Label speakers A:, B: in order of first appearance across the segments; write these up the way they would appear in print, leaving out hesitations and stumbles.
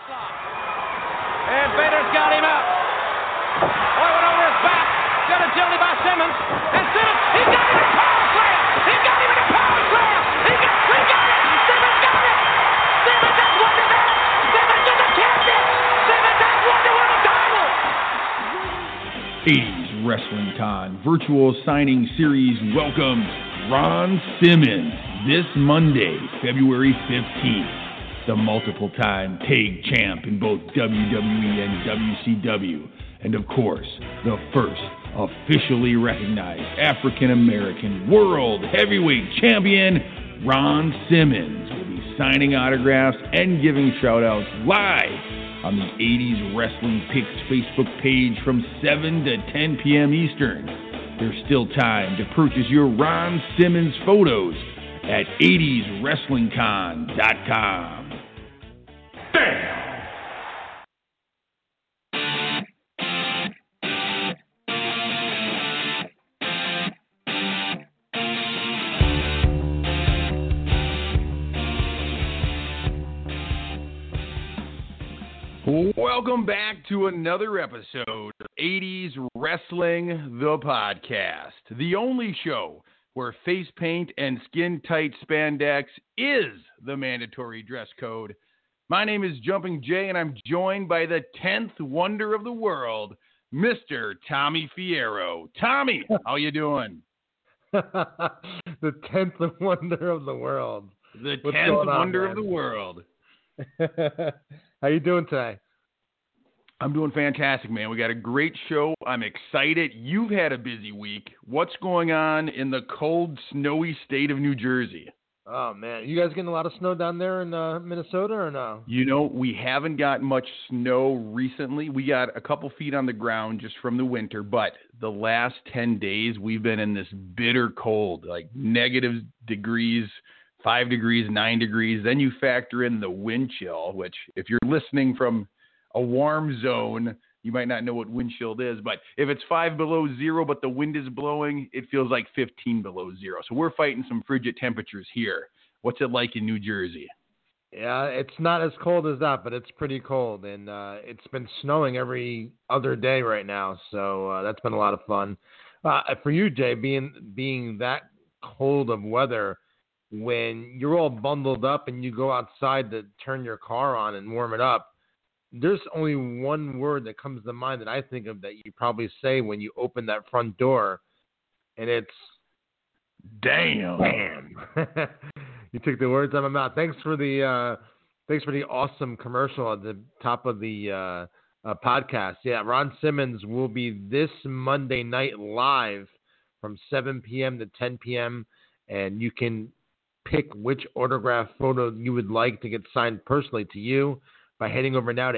A: And Bader's got him up. Boy went over his back. Got agility by Simmons. And Simmons, he got him in a power slam. He got him in a power slam. He got it. Simmons got it. Simmons has won the match. Simmons is the champion. Simmons has won the world title.
B: 80s Wrestling Con Virtual Signing Series welcomes Ron Simmons this Monday, February 15th. The multiple-time tag champ in both WWE and WCW. And of course, the first officially recognized African-American World Heavyweight Champion, Ron Simmons, will be signing autographs and giving shout-outs live on the 80s Wrestling Picks Facebook page from 7 to 10 p.m. Eastern. There's still time to purchase your Ron Simmons photos at 80swrestlingcon.com. Damn! Welcome back to another episode of 80s Wrestling, the podcast. The only show where face paint and skin-tight spandex is the mandatory dress code. My name is Jumping Jay, and I'm joined by the 10th wonder of the world, Mr. Tommy Fierro. Tommy, how you doing?
C: The 10th wonder of the world.
B: The 10th wonder of the world.
C: How you doing today?
B: I'm doing fantastic, man. We got a great show. I'm excited. You've had a busy week. What's going on in the cold, snowy state of New Jersey?
C: Oh, man. You guys getting a lot of snow down there in Minnesota or no?
B: You know, we haven't got much snow recently. We got a couple feet on the ground just from the winter, but the last 10 days we've been in this bitter cold, like negative degrees, 5 degrees, 9 degrees. Then you factor in the wind chill, which if you're listening from a warm zone, you might not know what wind chill is, but if it's 5 below zero, but the wind is blowing, it feels like 15 below zero. So we're fighting some frigid temperatures here. What's it like in New Jersey?
C: Yeah, it's not as cold as that, but it's pretty cold. And it's been snowing every other day right now. So that's been a lot of fun. For you, Jay, being that cold of weather, when you're all bundled up and you go outside to turn your car on and warm it up, there's only one word that comes to mind that I think of that you probably say when you open that front door, and it's
B: damn.
C: You took the words out of my mouth. Thanks for the awesome commercial at the top of the podcast. Yeah, Ron Simmons will be this Monday night live from 7 p.m. to 10 p.m., and you can pick which autograph photo you would like to get signed personally to you by heading over now to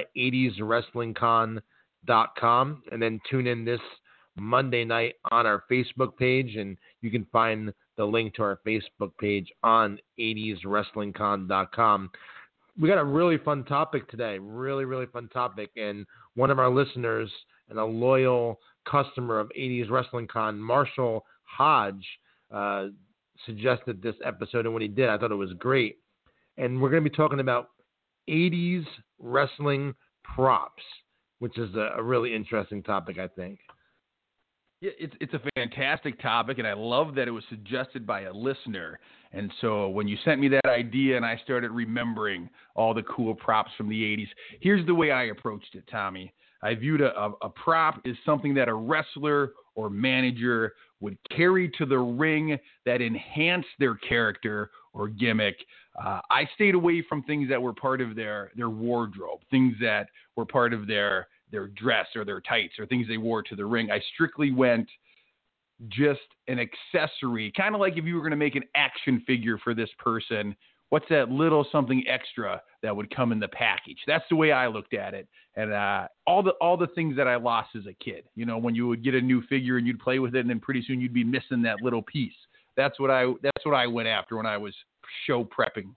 C: 80swrestlingcon.com and then tune in this Monday night on our Facebook page, and you can find the link to our Facebook page on 80swrestlingcon.com. We got a really fun topic today, really, really fun topic, and one of our listeners and a loyal customer of 80s Wrestling Con, Marshall Hodge, suggested this episode, and when he did, I thought it was great. And we're going to be talking about 80s wrestling props, which is a really interesting topic, I think.
B: Yeah, it's a fantastic topic, and I love that it was suggested by a listener. And so when you sent me that idea and I started remembering all the cool props from the 80s, here's the way I approached it, Tommy. I viewed a prop as something that a wrestler or manager would carry to the ring that enhanced their character or gimmick. I stayed away from things that were part of their wardrobe, things that were part of their dress or their tights or things they wore to the ring. I strictly went just an accessory, kind of like if you were going to make an action figure for this person, what's that little something extra that would come in the package? That's the way I looked at it. And all the things that I lost as a kid, you know, when you would get a new figure and you'd play with it, and then pretty soon you'd be missing that little piece. That's what I went after when I was show prepping.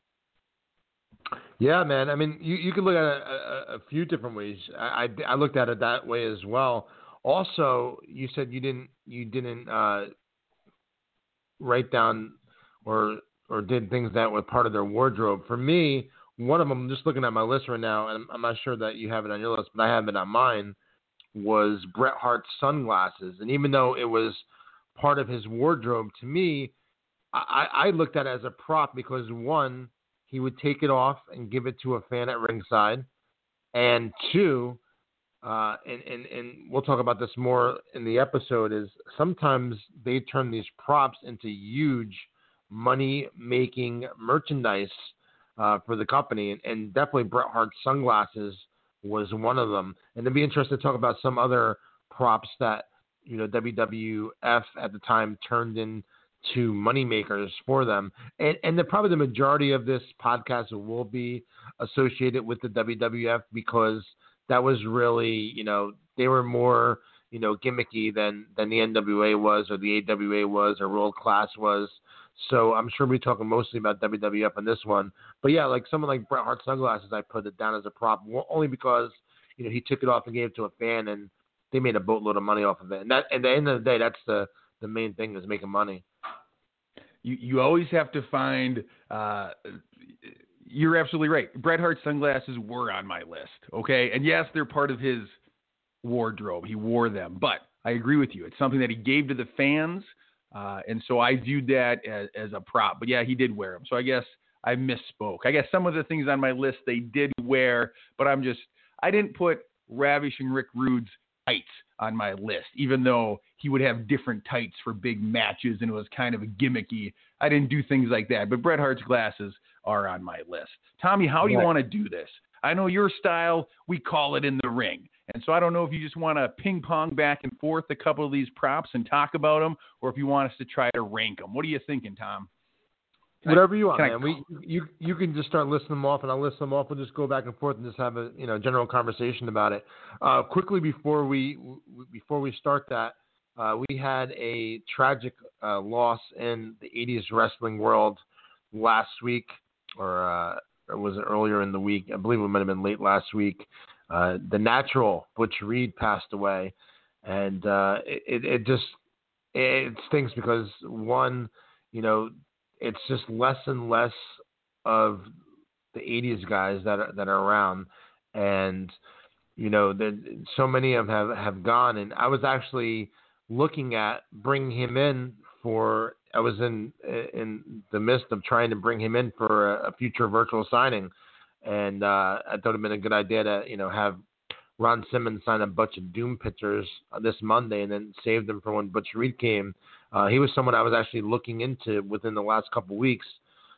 C: Yeah, man. I mean, you can look at it a few different ways. I looked at it that way as well. Also, you said you didn't write down or did things that were part of their wardrobe. For me, one of them, just looking at my list right now, and I'm not sure that you have it on your list, but I have it on mine, was Bret Hart's sunglasses. And even though it was part of his wardrobe, to me, I looked at it as a prop because, one, he would take it off and give it to a fan at ringside. And two, and we'll talk about this more in the episode, is sometimes they turn these props into huge money-making merchandise for the company. And definitely Bret Hart's sunglasses was one of them. And it'd be interesting to talk about some other props that, WWF at the time turned into money makers for them. And probably the majority of this podcast will be associated with the WWF because that was really, they were more, gimmicky than the NWA was or the AWA was or World Class was. So I'm sure we're talking mostly about WWF on this one. But yeah, like someone like Bret Hart sunglasses, I put it down as a prop only because, he took it off and gave it to a fan and they made a boatload of money off of it. And that, at the end of the day, that's the main thing, is making money.
B: You always have to find, you're absolutely right. Bret Hart sunglasses were on my list. Okay. And yes, they're part of his wardrobe. He wore them, but I agree with you. It's something that he gave to the fans. And so I viewed that as a prop, but yeah, he did wear them. So I guess I misspoke. I guess some of the things on my list they did wear, but I didn't put Ravishing Rick Rude's tights on my list, even though he would have different tights for big matches and it was kind of a gimmicky. I didn't do things like that, but Bret Hart's glasses are on my list. Tommy, how do you want to do this? I know your style, we call it in the ring. And so I don't know if you just want to ping pong back and forth a couple of these props and talk about them, or if you want us to try to rank them. What are you thinking, Tom?
C: Whatever you want, man. You can just start listing them off, and I'll list them off. We'll just go back and forth and just have a general conversation about it. Quickly before we start that, we had a tragic loss in the 80s wrestling world last week, or was it earlier in the week? I believe it might have been late last week. The Natural, Butch Reed, passed away, and it stinks because, one, it's just less and less of the 80s guys that are around, and so many of them have gone. And I was actually looking at bringing him in for. I was in the midst of trying to bring him in for a future virtual signing, and I thought it'd been a good idea to have Ron Simmons sign a bunch of Doom pictures this Monday and then save them for when Butch Reed came. He was someone I was actually looking into within the last couple of weeks.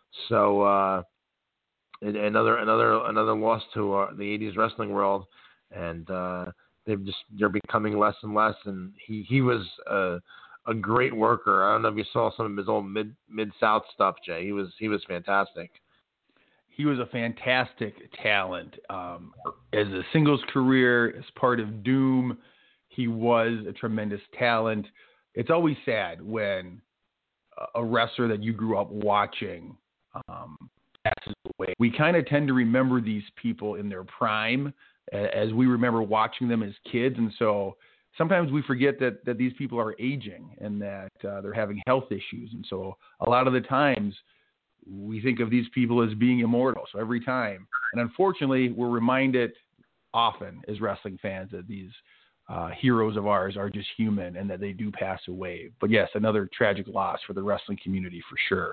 C: So another loss to the 80s wrestling world, and they're becoming less and less. And he was a great worker. I don't know if you saw some of his old Mid-South stuff, Jay. He was fantastic.
B: He was a fantastic talent. As a singles career, as part of Doom, he was a tremendous talent. It's always sad when a wrestler that you grew up watching passes away. We kind of tend to remember these people in their prime as we remember watching them as kids. And so sometimes we forget that these people are aging and that they're having health issues. And so a lot of the times we think of these people as being immortal. So every time, and unfortunately, we're reminded often as wrestling fans that these heroes of ours are just human and that they do pass away. But yes, another tragic loss for the wrestling community for sure.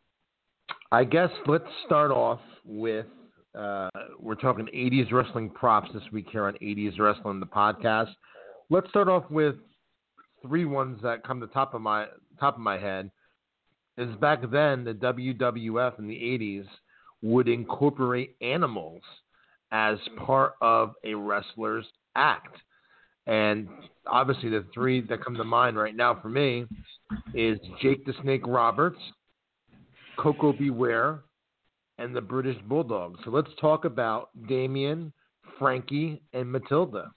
C: I guess let's start off with, we're talking 80s wrestling props this week here on 80s Wrestling, the podcast. Let's start off with three ones that come to the top of my head. Is back then the WWF in the 80s would incorporate animals as part of a wrestler's act. And obviously the three that come to mind right now for me is Jake the Snake Roberts, Coco Beware, and the British Bulldog. So let's talk about Damien, Frankie, and Matilda.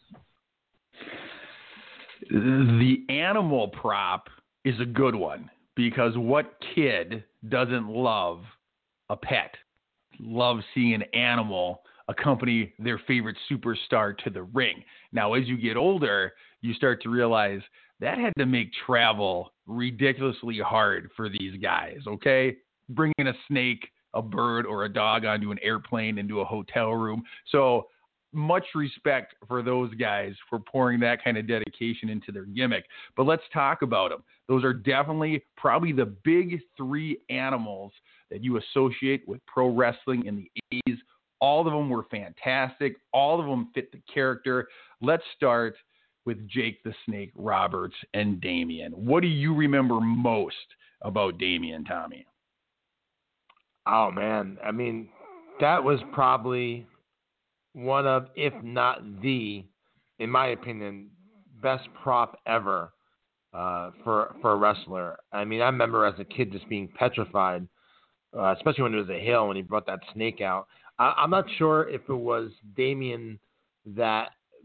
B: The animal prop is a good one. Because what kid doesn't love a pet, love seeing an animal accompany their favorite superstar to the ring? Now, as you get older, you start to realize that had to make travel ridiculously hard for these guys, okay? Bringing a snake a bird or a dog onto an airplane into a hotel room. So much respect for those guys for pouring that kind of dedication into their gimmick. But let's talk about them. Those are definitely probably the big three animals that you associate with pro wrestling in the 80s. All of them were fantastic. All of them fit the character. Let's start with Jake the Snake Roberts and Damien. What do you remember most about Damien, Tommy?
C: Oh, man. I mean, that was probably one of, if not the, in my opinion, best prop ever for a wrestler. I mean, I remember as a kid just being petrified, especially when it was a hill when he brought that snake out. I'm not sure if it was Damien that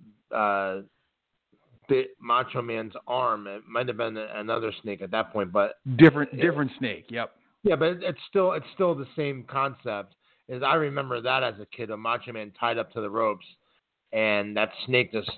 C: bit Macho Man's arm. It might have been another snake at that point, but
B: different snake. Yep.
C: Yeah, but it's still the same concept. As I remember that as a kid, a Macho Man tied up to the ropes, and that snake just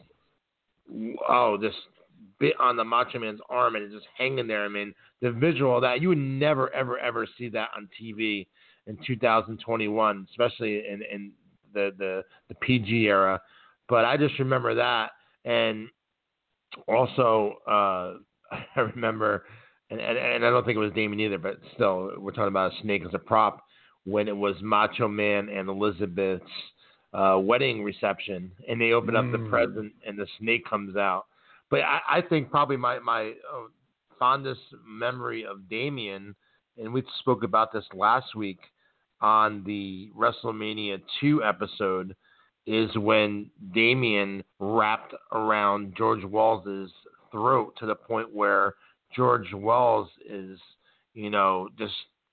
C: bit on the Macho Man's arm, and it's just hanging there. I mean, the visual of that, you would never, ever, ever see that on TV in 2021, especially in the PG era. But I just remember that, and also I remember, and I don't think it was Damien either, but still, we're talking about a snake as a prop when it was Macho Man and Elizabeth's wedding reception, and they open up the present, and the snake comes out. But I think probably my fondest memory of Damien, and we spoke about this last week on the WrestleMania 2 episode, is when Damien wrapped around George Walls' throat to the point where George Walls is, just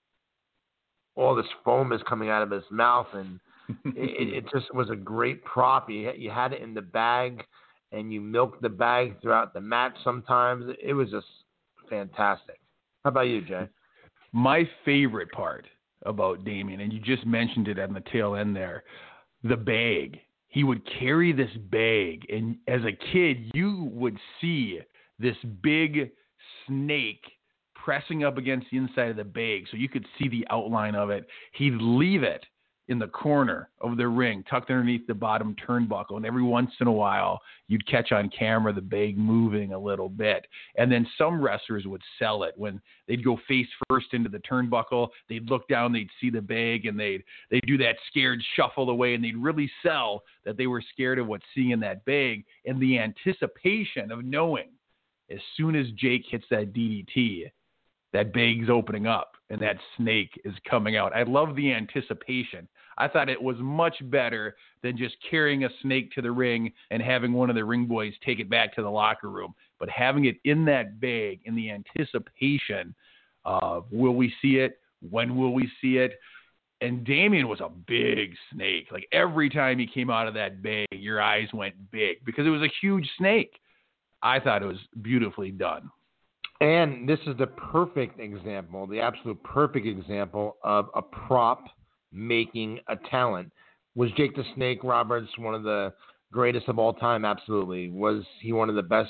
C: all this foam is coming out of his mouth, and it just was a great prop. You had it in the bag, and you milked the bag throughout the match sometimes. It was just fantastic. How about you, Jay?
B: My favorite part about Damien, and you just mentioned it on the tail end there, the bag. He would carry this bag, and as a kid, you would see this big snake pressing up against the inside of the bag, so you could see the outline of it. He'd leave it in the corner of the ring, tucked underneath the bottom turnbuckle, and every once in a while, you'd catch on camera the bag moving a little bit. And then some wrestlers would sell it when they'd go face first into the turnbuckle. They'd look down, they'd see the bag, and they'd do that scared shuffle away, and they'd really sell that they were scared of what's seeing in that bag, and the anticipation of knowing as soon as Jake hits that DDT, that bag's opening up and that snake is coming out. I love the anticipation. I thought it was much better than just carrying a snake to the ring and having one of the ring boys take it back to the locker room. But having it in that bag, in the anticipation of will we see it? When will we see it? And Damien was a big snake. Like every time he came out of that bag, your eyes went big because it was a huge snake. I thought it was beautifully done.
C: And this is the perfect example, the absolute perfect example of a prop making a talent. Was Jake the Snake Roberts one of the greatest of all time? Absolutely. Was he one of the best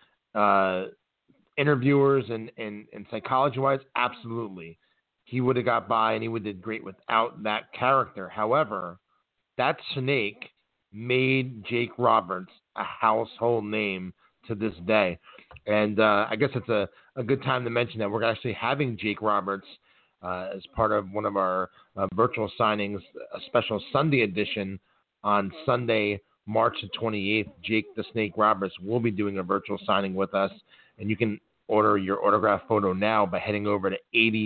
C: interviewers and psychology-wise? Absolutely. He would have got by and he would have did great without that character. However, that snake made Jake Roberts a household name to this day. And I guess it's a good time to mention that we're actually having Jake Roberts as part of one of our virtual signings, a special Sunday edition on Sunday, March the 28th. Jake the Snake Roberts will be doing a virtual signing with us, and you can order your autograph photo now by heading over to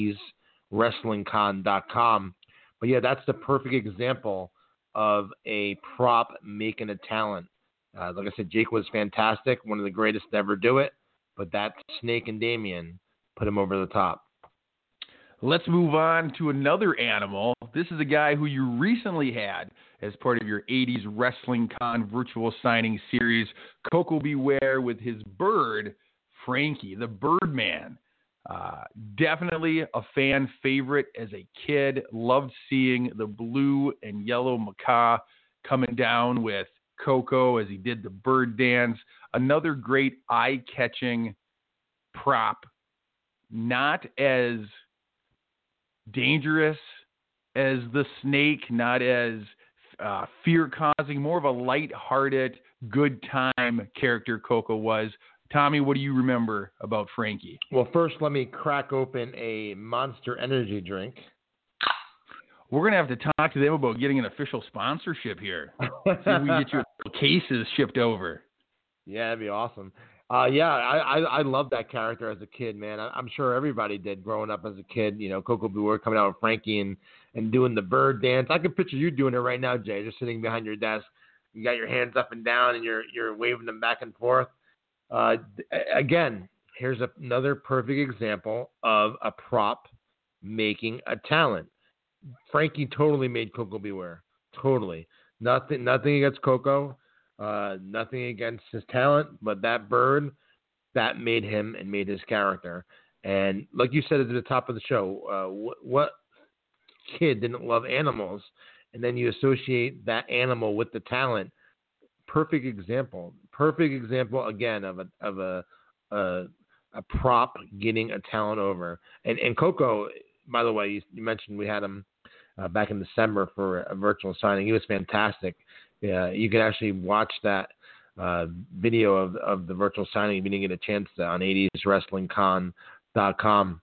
C: 80swrestlingcon.com. But yeah, that's the perfect example of a prop making a talent. Like I said, Jake was fantastic, one of the greatest to ever do it, but that snake and Damien put him over the top.
B: Let's move on to another animal. This is a guy who you recently had as part of your 80s Wrestling Con virtual signing series, Koko B. Ware with his bird, Frankie, the Birdman. Definitely a fan favorite as a kid. Loved seeing the blue and yellow macaw coming down with Koko as he did the bird dance. Another great eye-catching prop. Not as dangerous, as the Snake, not as fear-causing, more of a light-hearted, good time character Koko was. Tommy, what do you remember about Frankie?
C: Well, first, let me crack open a Monster Energy drink.
B: We're going to have to talk to them about getting an official sponsorship here. See if we can get your cases shipped over.
C: Yeah, that'd be awesome. I loved that character as a kid, man. I'm sure everybody did growing up as a kid. You know, Koko B. Ware coming out with Frankie and doing the bird dance. I can picture you doing it right now, Jay, just sitting behind your desk. You got your hands up and down, and you're waving them back and forth. Again, here's another perfect example of a prop making a talent. Frankie totally made Koko B. Ware. Totally. Nothing against Koko. Nothing against his talent, but that bird, that made him and made his character. And like you said at the top of the show, what kid didn't love animals? And then you associate that animal with the talent. Perfect example again of a prop getting a talent over. And Koko, by the way, you mentioned we had him back in December for a virtual signing. He was fantastic. Yeah, you can actually watch that video of the virtual signing if you didn't get a chance to, on 80swrestlingcon.com.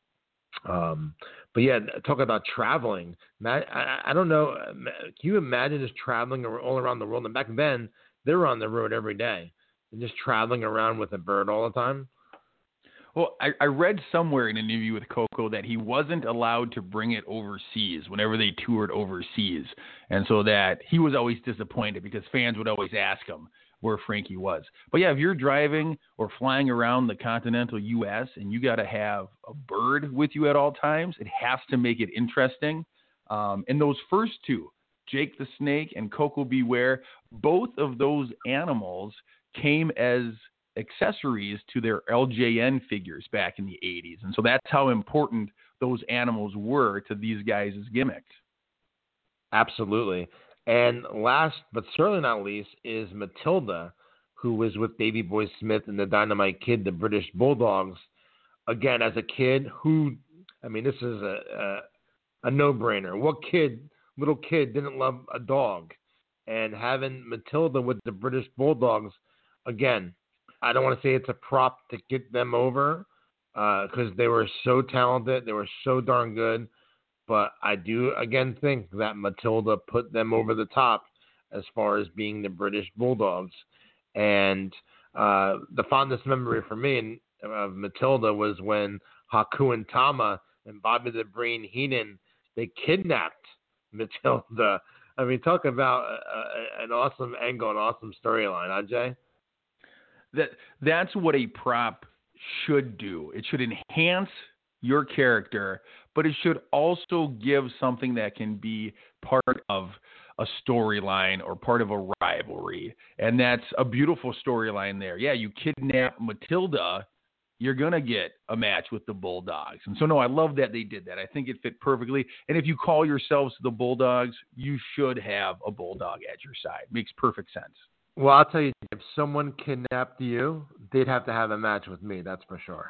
C: But yeah, talk about traveling. Matt, I don't know. Can you imagine just traveling all around the world? And back then, they were on the road every day and just traveling around with a bird all the time.
B: Well, I read somewhere in an interview with Koko that he wasn't allowed to bring it overseas whenever they toured overseas. And so that he was always disappointed because fans would always ask him where Frankie was. But yeah, if you're driving or flying around the continental U.S. and you got to have a bird with you at all times, it has to make it interesting. And those first two, Jake the Snake and Koko B. Ware, both of those animals came as accessories to their LJN figures back in the 80s. And so that's how important those animals were to these guys' gimmicks.
C: Absolutely. And last but certainly not least is Matilda, who was with Davey Boy Smith and the Dynamite Kid, the British Bulldogs. Again, as a kid, this is a no-brainer. What little kid didn't love a dog? And having Matilda with the British Bulldogs, again, I don't want to say it's a prop to get them over because they were so talented. They were so darn good. But I do, again, think that Matilda put them over the top as far as being the British Bulldogs. And the fondest memory for me of Matilda was when Haku and Tama and Bobby the Brain Heenan, they kidnapped Matilda. I mean, talk about an awesome angle, an awesome storyline, huh, Jay?
B: That's what a prop should do. It should enhance your character, but it should also give something that can be part of a storyline or part of a rivalry. And that's a beautiful storyline there. Yeah, you kidnap Matilda, you're going to get a match with the Bulldogs. And so, no, I love that they did that. I think it fit perfectly. And if you call yourselves the Bulldogs, you should have a Bulldog at your side. Makes perfect sense.
C: Well, I'll tell you, if someone kidnapped you, they'd have to have a match with me, that's for sure.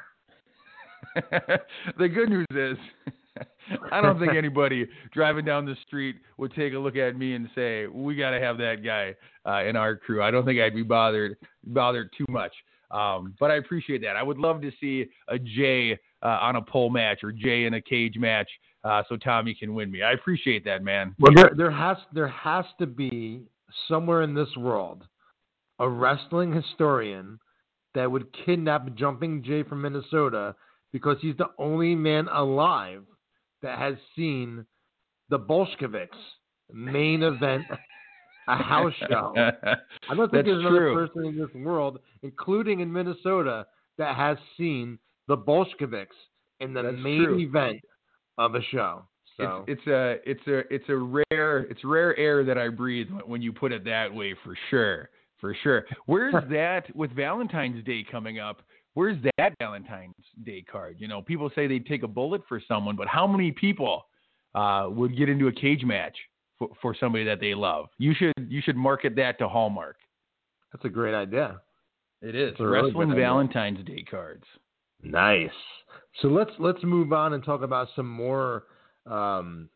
B: The good news is, I don't think anybody driving down the street would take a look at me and say, we got to have that guy in our crew. I don't think I'd be bothered too much. But I appreciate that. I would love to see a Jay on a pole match or Jay in a cage match so Tommy can win me. I appreciate that, man.
C: Well, there has to be somewhere in this world a wrestling historian that would kidnap Jumping Jay from Minnesota because he's the only man alive that has seen the Bolsheviks main event a house show. I don't think there's another person in this world, including in Minnesota, that has seen the Bolsheviks in the main event of a show. So
B: it's rare air that I breathe when you put it that way, for sure. For sure. Where's that with Valentine's Day coming up? Where's that Valentine's Day card? You know, people say they'd take a bullet for someone, but how many people would get into a cage match for somebody that they love? You should market that to Hallmark.
C: That's a great idea.
B: It is. Wrestling really Valentine's Day cards.
C: Nice. So let's move on and talk about some more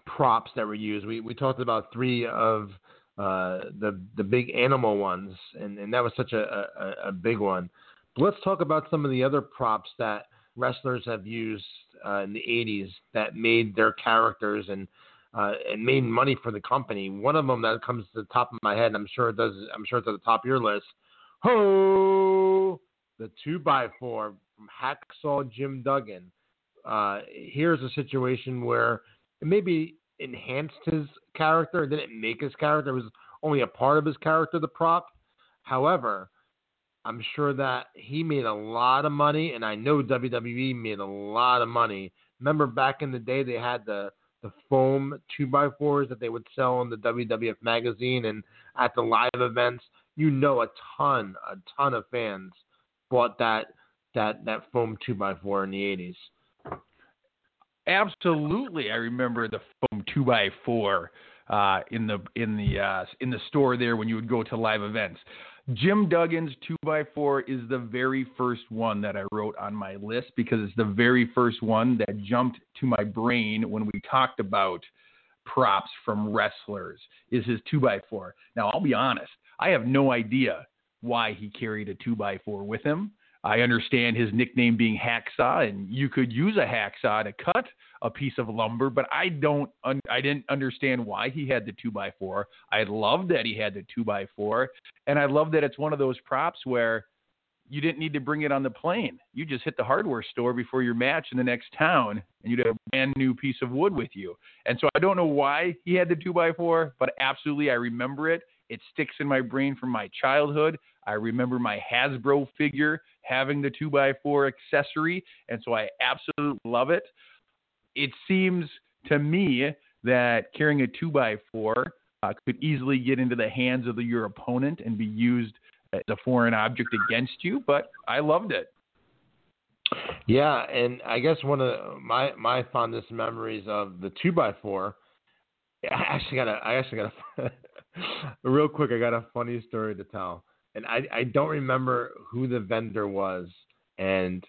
C: props that were used. We talked about 3 of the big animal ones, and that was such a big one. But let's talk about some of the other props that wrestlers have used in the 80s that made their characters and made money for the company. One of them that comes to the top of my head, and I'm sure it's at the top of your list. Ho! The 2x4 from Hacksaw Jim Duggan. Here's a situation where it maybe enhanced his character. It didn't make his character. It was only a part of his character, the prop. However, I'm sure that he made a lot of money, and I know WWE made a lot of money. Remember back in the day, they had the foam 2x4s that they would sell in the WWF magazine and at the live events. You know, a ton of fans bought that foam 2x4 in the 80s.
B: Absolutely, I remember the foam 2x4 in the store there when you would go to live events. Jim Duggan's 2x4 is the very first one that I wrote on my list because it's the very first one that jumped to my brain when we talked about props from wrestlers, is his 2x4. Now, I'll be honest, I have no idea why he carried a 2x4 with him. I understand his nickname being Hacksaw, and you could use a hacksaw to cut a piece of lumber, but I didn't understand why he had the 2x4. I love that he had the 2x4, and I love that it's one of those props where you didn't need to bring it on the plane. You just hit the hardware store before your match in the next town, and you'd have a brand new piece of wood with you. And so I don't know why he had the 2x4, but absolutely I remember it. It sticks in my brain from my childhood. I remember my Hasbro figure having the 2x4 accessory, and so I absolutely love it. It seems to me that carrying a 2x4 could easily get into the hands of your opponent and be used as a foreign object against you, but I loved it.
C: Yeah, and I guess one of my fondest memories of the 2x4, I actually got real quick, I got a funny story to tell. And I don't remember who the vendor was, and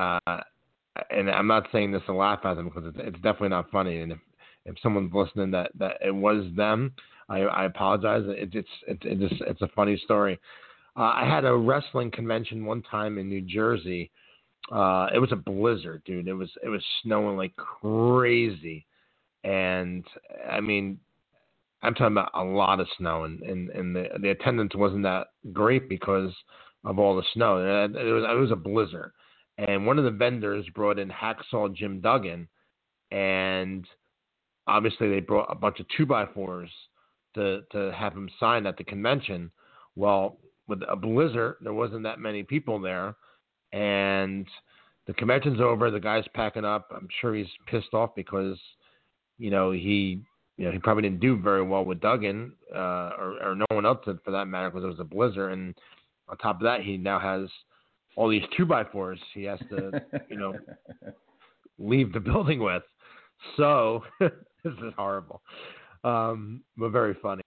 C: I'm not saying this to laugh at them because it's definitely not funny. And if someone's listening that it was them, I apologize. It's a funny story. I had a wrestling convention one time in New Jersey. It was a blizzard, dude. It was snowing like crazy, and I mean, I'm talking about a lot of snow, and the attendance wasn't that great because of all the snow. It was a blizzard, and one of the vendors brought in Hacksaw Jim Duggan, and obviously they brought a bunch of 2x4s to have him sign at the convention. Well, with a blizzard, there wasn't that many people there, and the convention's over. The guy's packing up. I'm sure he's pissed off because, he probably didn't do very well with Duggan or no one else did for that matter because it was a blizzard. And on top of that, he now has all these 2x4s he has to, leave the building with. So this is horrible, but very funny.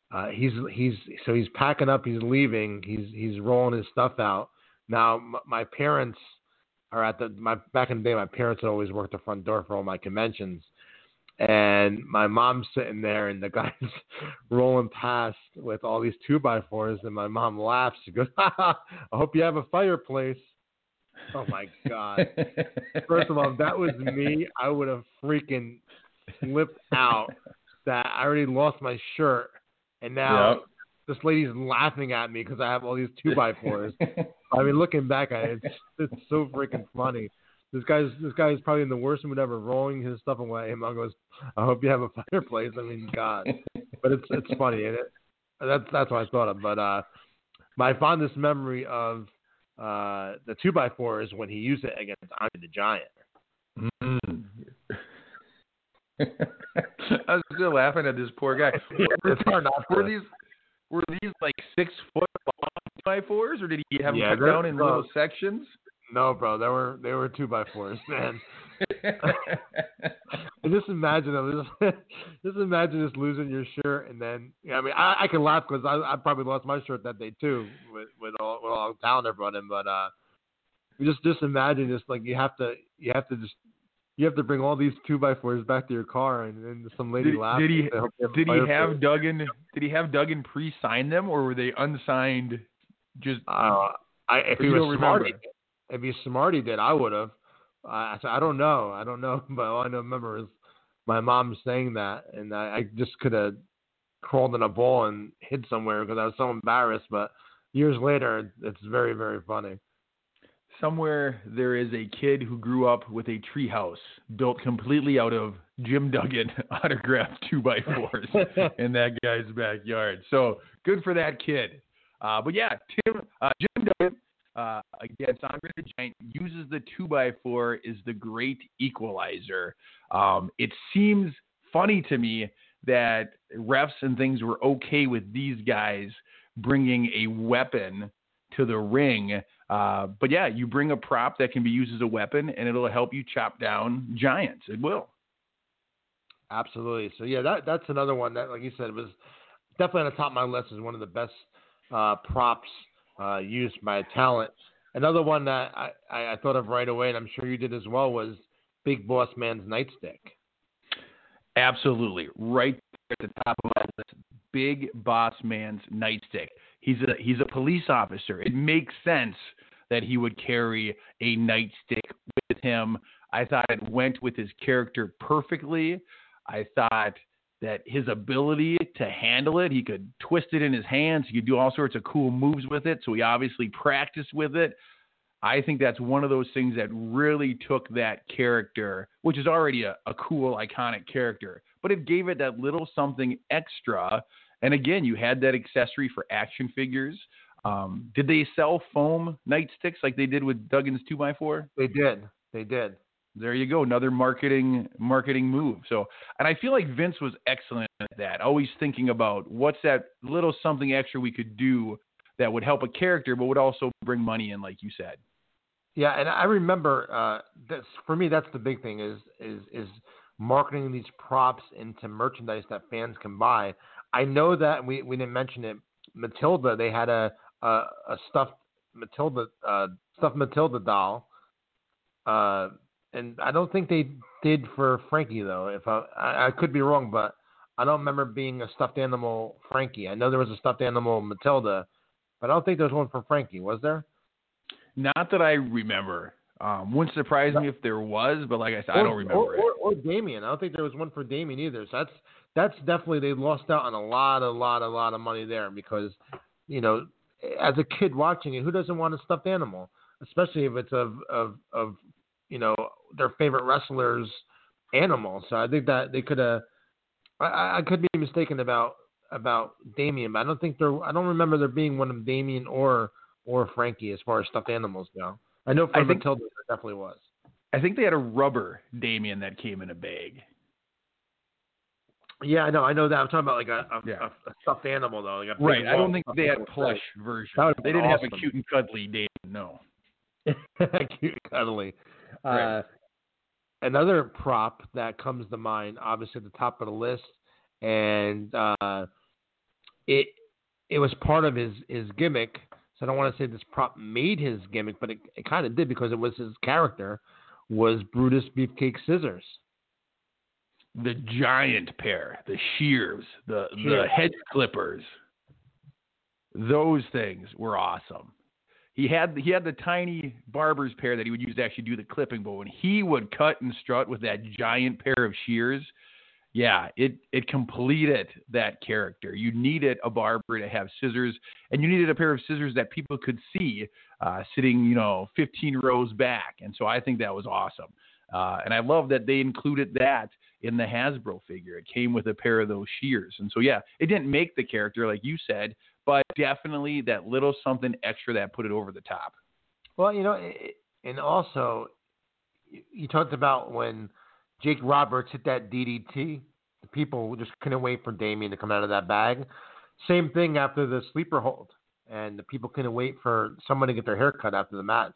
C: He's packing up. He's leaving. He's rolling his stuff out. Now my parents are back in the day. My parents had always worked the front door for all my conventions. And my mom's sitting there, and the guy's rolling past with all these 2x4s, and my mom laughs. She goes, I hope you have a fireplace. Oh, my God. First of all, if that was me, I would have freaking flipped out that I already lost my shirt, and now this lady's laughing at me because I have all these 2x4s. I mean, looking back at it, it's so freaking funny. This guy is probably in the worst mood ever, rolling his stuff away. And mom goes, I hope you have a fireplace. I mean, God. But it's funny. And that's what I thought of. But my fondest memory of the 2x4 is when he used it against Andre the Giant.
B: I was still laughing at this poor guy.
C: It's hard not to.
B: Were these like 6 foot long 2x4s, or did he have them cut down in little sections?
C: No, bro, they were 2x4s, man. And just imagine just losing your shirt, and then I can laugh because I probably lost my shirt that day too with all the talent I brought in. But just imagine just like you have to just you have to bring all these 2x4s back to your car, and some lady laughed.
B: Did he have Duggan pre-sign them, or were they unsigned? Just
C: if he was smart, if he's smart, he did. I would have. I don't know, but all I remember is my mom saying that, and I just could have crawled in a ball and hid somewhere because I was so embarrassed. But years later, it's very, very funny.
B: Somewhere there is a kid who grew up with a treehouse built completely out of Jim Duggan autographed 2x4s in that guy's backyard. So good for that kid. But yeah, Jim Duggan, again, Andre the Giant uses the 2x4 is the great equalizer. It seems funny to me that refs and things were okay with these guys bringing a weapon to the ring. But yeah, you bring a prop that can be used as a weapon and it'll help you chop down giants. It will.
C: Absolutely. So yeah, that's another one that, like you said, was definitely on the top of my list as one of the best props used by talent. Another one that I thought of right away, and I'm sure you did as well, was Big Boss Man's nightstick.
B: Absolutely. Right at the top of my list, Big Boss Man's nightstick. He's a police officer. It makes sense that he would carry a nightstick with him. I thought it went with his character perfectly. I thought that his ability to handle it, he could twist it in his hands. He could do all sorts of cool moves with it. So he obviously practiced with it. I think that's one of those things that really took that character, which is already a cool, iconic character, but it gave it that little something extra. And again, you had that accessory for action figures. Did they sell foam nightsticks like they did with Duggan's 2x4?
C: They did.
B: There you go. Another marketing move. So, and I feel like Vince was excellent at that, always thinking about what's that little something extra we could do that would help a character, but would also bring money in, like you said.
C: Yeah, and I remember for me, that's the big thing is marketing these props into merchandise that fans can buy. I know that we didn't mention it. Matilda, they had a stuffed Matilda doll, and I don't think they did for Frankie though. If I could be wrong, but I don't remember being a stuffed animal Frankie. I know there was a stuffed animal Matilda, but I don't think there was one for Frankie. Was there?
B: Not that I remember. Wouldn't surprise me if there was, but like I said, I don't remember it.
C: Or Damien. I don't think there was one for Damien either. So that's definitely, they lost out on a lot of money there because, you know, as a kid watching it, who doesn't want a stuffed animal, especially if it's of you know, their favorite wrestler's animal. So I think that they could have. I could be mistaken about Damien, but I don't remember there being one of Damien or Frankie as far as stuffed animals go. I know for Matilda there definitely was.
B: I think they had a rubber Damien that came in a bag.
C: Yeah, I know that. I'm talking about like a stuffed animal though. Like
B: right. I don't think they had plush version. They didn't have a cute and cuddly Damien. No.
C: Cute and cuddly.
B: Right.
C: Another prop that comes to mind, obviously at the top of the list, and it was part of his gimmick. So I don't want to say this prop made his gimmick, but it kind of did because it was his character, was Brutus Beefcake Scissors.
B: The giant pair, the shears, the head clippers. Those things were awesome. He had the tiny barber's pair that he would use to actually do the clipping, but when he would cut and strut with that giant pair of shears, yeah, it completed that character. You needed a barber to have scissors, and you needed a pair of scissors that people could see sitting, 15 rows back. And so I think that was awesome. And I love that they included that in the Hasbro figure. It came with a pair of those shears. And so, yeah, it didn't make the character, like you said, but definitely that little something extra that put it over the top.
C: Well, and also you talked about when Jake Roberts hit that DDT, the people just couldn't wait for Damien to come out of that bag. Same thing after the sleeper hold, and the people couldn't wait for someone to get their hair cut after the match.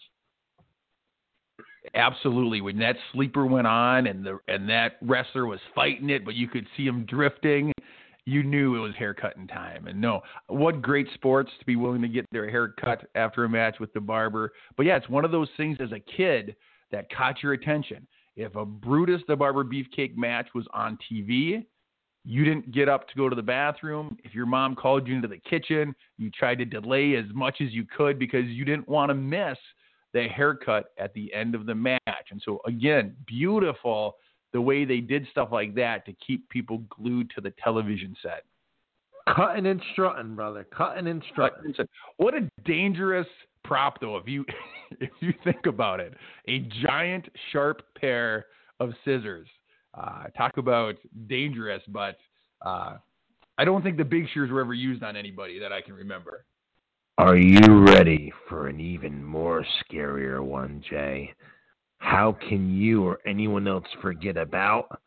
B: Absolutely. When that sleeper went on and that wrestler was fighting it, but you could see him drifting, you knew it was haircutting time. And no, what great sports to be willing to get their hair cut after a match with the barber. But yeah, it's one of those things as a kid that caught your attention. if a Brutus the Barber Beefcake match was on TV, you didn't get up to go to the bathroom. If your mom called you into the kitchen, you tried to delay as much as you could because you didn't want to miss the haircut at the end of the match. And so, again, beautiful the way they did stuff like that to keep people glued to the television set.
C: Cutting and strutting, brother. Cutting and strutting.
B: What a dangerous prop, though, if you think about it. A giant, sharp pair of scissors. Talk about dangerous, but I don't think the big shears were ever used on anybody that I can remember.
C: Are you ready for an even more scarier one, Jay? How can you or anyone else forget about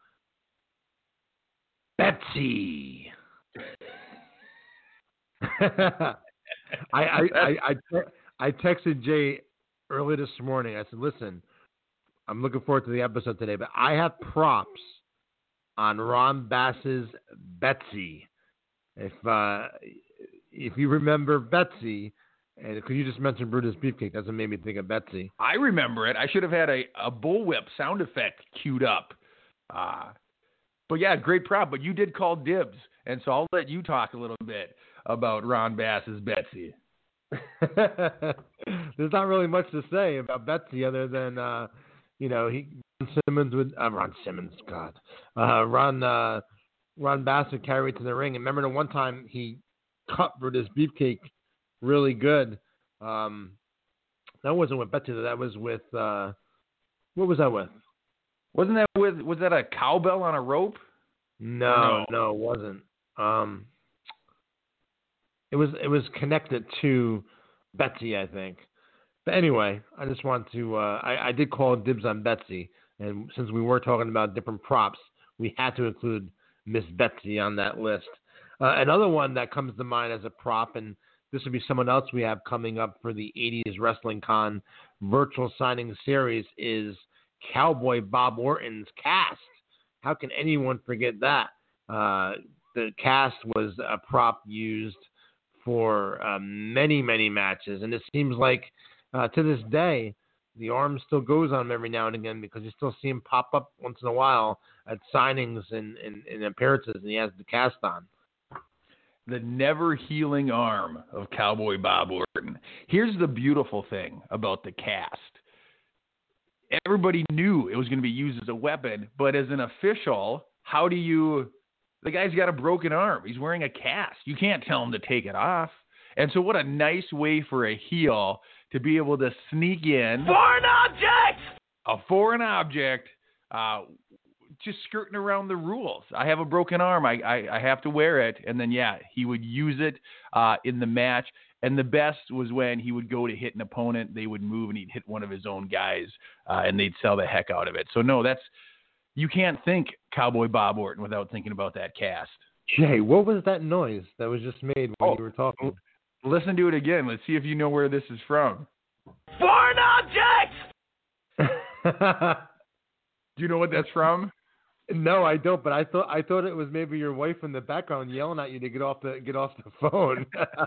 C: Betsy? I texted Jay early this morning. I said, listen, I'm looking forward to the episode today, but I have props on Ron Bass's Betsy. If you remember Betsy, and because you just mentioned Brutus Beefcake, that's what made me think of Betsy. I
B: remember it. I should have had a bullwhip sound effect queued up. But yeah, great prop. But you did call dibs, and so I'll let you talk a little bit about Ron Bass's Betsy.
C: There's not really much to say about Betsy other than Ron Bass would carry it to the ring. And remember the one time he cut Brutus Beefcake really good. That wasn't with Betsy. That was with what was that with?
B: Wasn't that with? Was that a cowbell on a rope?
C: No, it wasn't. It was connected to Betsy, I think. But anyway, I just want to. I did call dibs on Betsy, and since we were talking about different props, we had to include Miss Betsy on that list. Another one that comes to mind as a prop, and this would be someone else we have coming up for the 80s Wrestling Con virtual signing series, is Cowboy Bob Orton's cast. How can anyone forget that? The cast was a prop used for many, many matches, and it seems like to this day, the arm still goes on him every now and again because you still see him pop up once in a while at signings and appearances, and he has the cast on.
B: The never healing arm of Cowboy Bob Orton. Here's the beautiful thing about the cast. Everybody knew it was going to be used as a weapon, but as an official, the guy's got a broken arm. He's wearing a cast. You can't tell him to take it off. And so what a nice way for a heel to be able to sneak in.
A: Foreign object!
B: A foreign object, just skirting around the rules. I have a broken arm. I have to wear it. And then, he would use it in the match. And the best was when he would go to hit an opponent, they would move and he'd hit one of his own guys, and they'd sell the heck out of it. So, no, you can't think Cowboy Bob Orton without thinking about that cast.
C: Jay, what was that noise that was just made when you were talking?
B: Listen to it again. Let's see if you know where this is from.
A: Foreign object!
B: Do you know what that's from?
C: No, I don't. But I thought it was maybe your wife in the background yelling at you to get off the phone.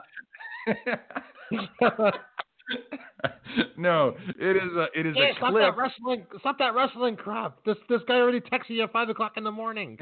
B: No, it is a
C: stop
B: clip.
C: Stop that wrestling crap. This guy already texted you at 5 o'clock in the morning.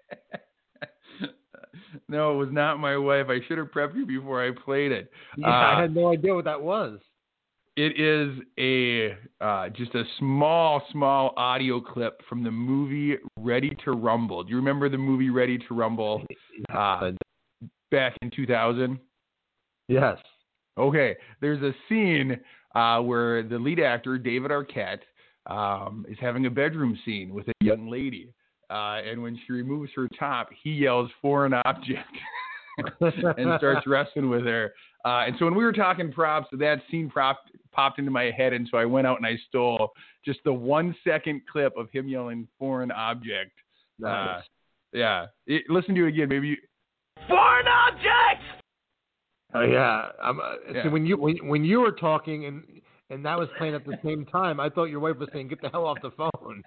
B: No, it was not my wife. I should have prepped you before I played it.
C: Yeah, I had no idea what that was.
B: It is just a small audio clip from the movie Ready to Rumble. Do you remember the movie Ready to Rumble back in 2000?
C: Yes.
B: Okay. There's a scene where the lead actor, David Arquette, is having a bedroom scene with a young lady. And when she removes her top, he yells foreign object and starts wrestling with her. And so when we were talking props, that scene popped into my head. And so I went out and I stole just the 1 second clip of him yelling foreign object.
C: Nice.
B: Listen to it again, maybe.
A: Foreign object!
C: Oh yeah. So when you were talking and that was playing at the same time, I thought your wife was saying, "Get the hell off the phone."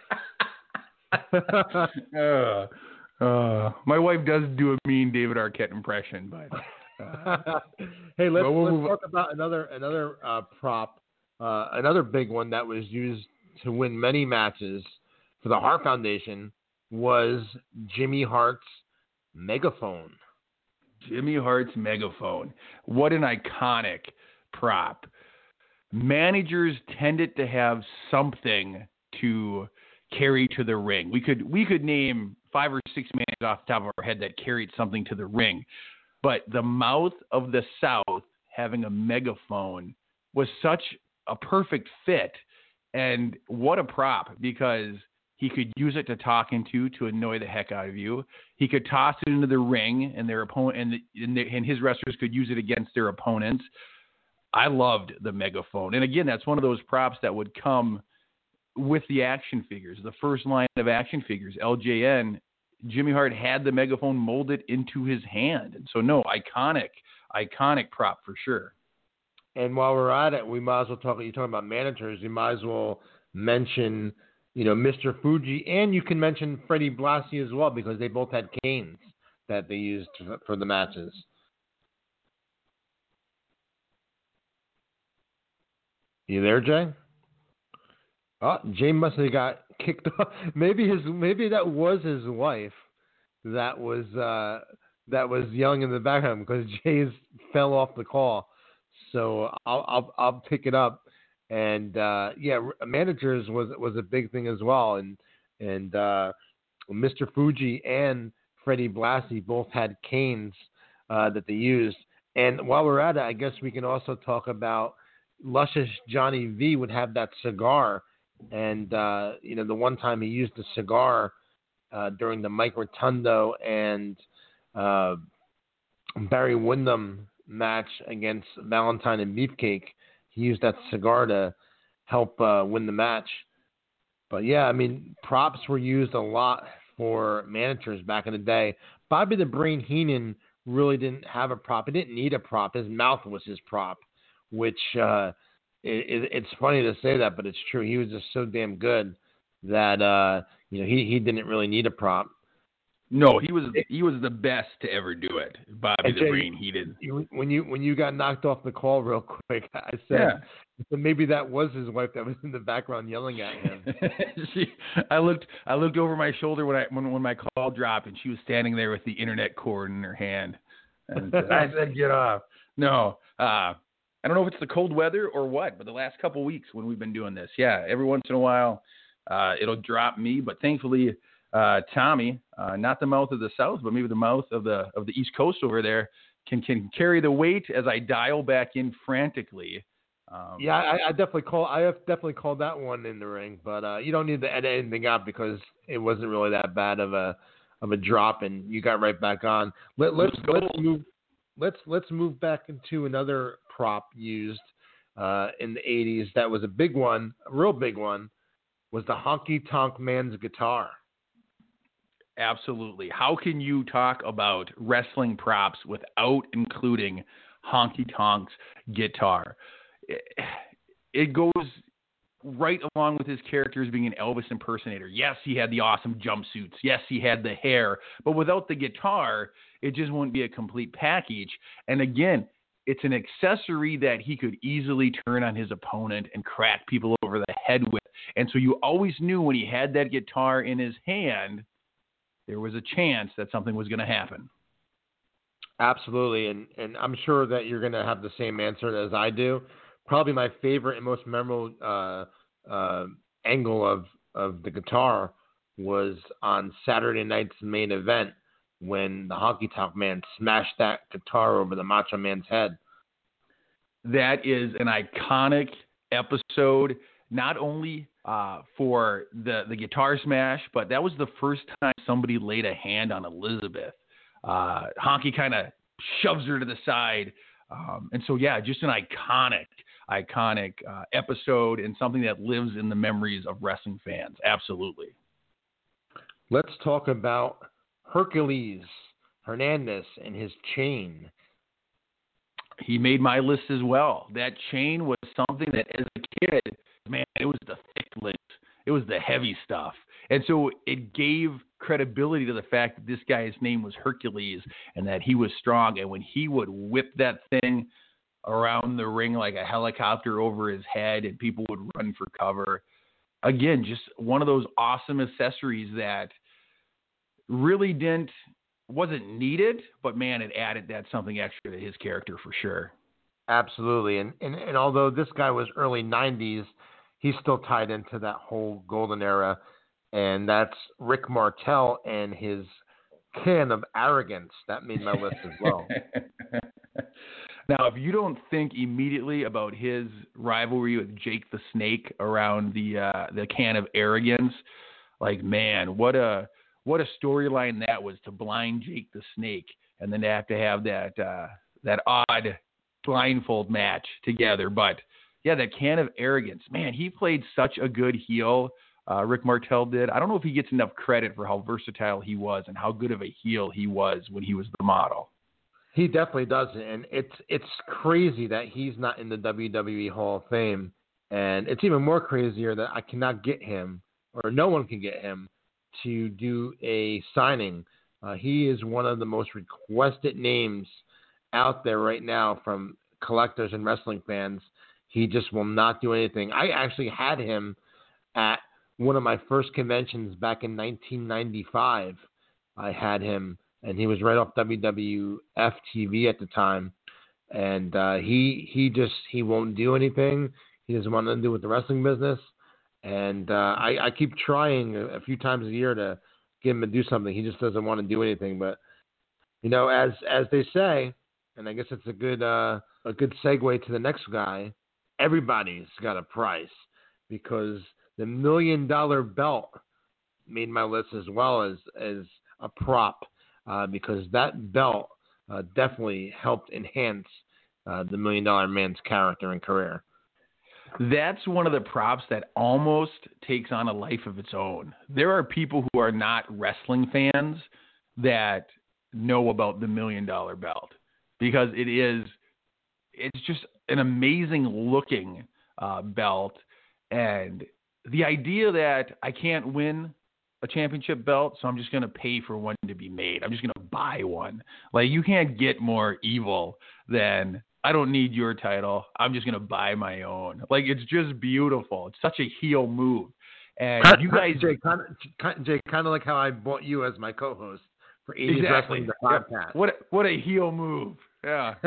B: My wife does do a mean David Arquette impression, but
C: hey, let's talk about another prop, another big one that was used to win many matches for the Hart Foundation was Jimmy Hart's megaphone.
B: Jimmy Hart's megaphone. What an iconic prop. Managers tended to have something to carry to the ring. We could name 5 or 6 managers off the top of our head that carried something to the ring. But the mouth of the South having a megaphone was such a perfect fit. And what a prop, because he could use it to talk into to annoy the heck out of you. He could toss it into the ring, and their opponent and his wrestlers could use it against their opponents. I loved the megaphone. And again, that's one of those props that would come with the action figures, the first line of action figures, LJN. Jimmy Hart had the megaphone molded into his hand. And so, no, iconic prop for sure.
C: And while we're at it, we might as well you're talking about managers, you might as well mention, Mr. Fuji, and you can mention Freddie Blassie as well, because they both had canes that they used for the matches. You there, Jay? Oh, Jay must have got kicked off. Maybe that was his wife that was yelling in the background, because Jay fell off the call. So I'll pick it up. And managers was a big thing as well. And Mr. Fuji and Freddie Blassie both had canes that they used. And while we're at it, I guess we can also talk about Luscious Johnny V would have that cigar. And, the one time he used the cigar during the Mike Rotundo and Barry Windham match against Valentine and Beefcake, he used that cigar to help win the match. But, yeah, I mean, props were used a lot for managers back in the day. Bobby the Brain Heenan really didn't have a prop. He didn't need a prop. His mouth was his prop, which it's funny to say that, but it's true. He was just so damn good that, he didn't really need a prop.
B: No, he was the best to ever do it. Bobby the Brain Heenan.
C: When you got knocked off the call real quick, I said maybe that was his wife that was in the background yelling at him.
B: I looked over my shoulder when my call dropped, and she was standing there with the internet cord in her hand, and I said, "Get off." No, I don't know if it's the cold weather or what, but the last couple of weeks when we've been doing this, every once in a while it'll drop me, but thankfully. Tommy, not the mouth of the South, but maybe the mouth of the East Coast over there, can carry the weight as I dial back in frantically.
C: I have definitely called that one in the ring, but you don't need to edit anything out because it wasn't really that bad of a drop, and you got right back on. Let's move back into another prop used in the 80s. That was a big one, a real big one, was the Honky Tonk Man's guitar.
B: Absolutely. How can you talk about wrestling props without including Honky Tonk's guitar? It goes right along with his character as being an Elvis impersonator. Yes, he had the awesome jumpsuits. Yes, he had the hair. But without the guitar, it just wouldn't be a complete package. And again, it's an accessory that he could easily turn on his opponent and crack people over the head with. And so you always knew when he had that guitar in his hand, there was a chance that something was going to happen.
C: Absolutely, and I'm sure that you're going to have the same answer as I do. Probably my favorite and most memorable angle of the guitar was on Saturday night's Main Event when the Honky Tonk Man smashed that guitar over the Macho Man's head.
B: That is an iconic episode, not only for the guitar smash, but that was the first time somebody laid a hand on Elizabeth. Honky kind of shoves her to the side. And so, just an iconic episode and something that lives in the memories of wrestling fans. Absolutely.
C: Let's talk about Hercules Hernandez and his chain.
B: He made my list as well. That chain was something that as a kid, man, it was the thick links. It was the heavy stuff. And so it gave credibility to the fact that this guy's name was Hercules and that he was strong. And when he would whip that thing around the ring like a helicopter over his head and people would run for cover, again, just one of those awesome accessories that really wasn't needed, but man, it added that something extra to his character for sure.
C: Absolutely. And although this guy was early 90s, he's still tied into that whole golden era. And that's Rick Martel and his can of arrogance. That made my list as well.
B: Now, if you don't think immediately about his rivalry with Jake the Snake around the can of arrogance, like, man, what a storyline that was, to blind Jake the Snake and then to have that odd blindfold match together. But yeah, that can of arrogance, man, he played such a good heel. Rick Martel did. I don't know if he gets enough credit for how versatile he was and how good of a heel he was when he was the model.
C: He definitely does, and it's crazy that he's not in the WWE Hall of Fame, and it's even more crazier that I cannot get him, or no one can get him, to do a signing. He is one of the most requested names out there right now from collectors and wrestling fans. He just will not do anything. I actually had him at one of my first conventions back in 1995. I had him, and he was right off WWF TV at the time. And he won't do anything. He doesn't want to do with the wrestling business. And I keep trying a few times a year to get him to do something. He just doesn't want to do anything. But, you know, as they say, and I guess it's a good segue to the next guy, everybody's got a price, because the $1 million belt made my list as well as a prop, because that belt definitely helped enhance the $1 Million Man's character and career.
B: That's one of the props that almost takes on a life of its own. There are people who are not wrestling fans that know about the $1 Million belt, because it's just an amazing looking belt. And the idea that I can't win a championship belt, so I'm just going to pay for one to be made. I'm just going to buy one. Like, you can't get more evil than, I don't need your title, I'm just going to buy my own. Like, it's just beautiful. It's such a heel move. And you guys,
C: Jay, kind of like how I bought you as my co-host for 80s
B: exactly.
C: Wrestling, the podcast.
B: What a heel move. Yeah.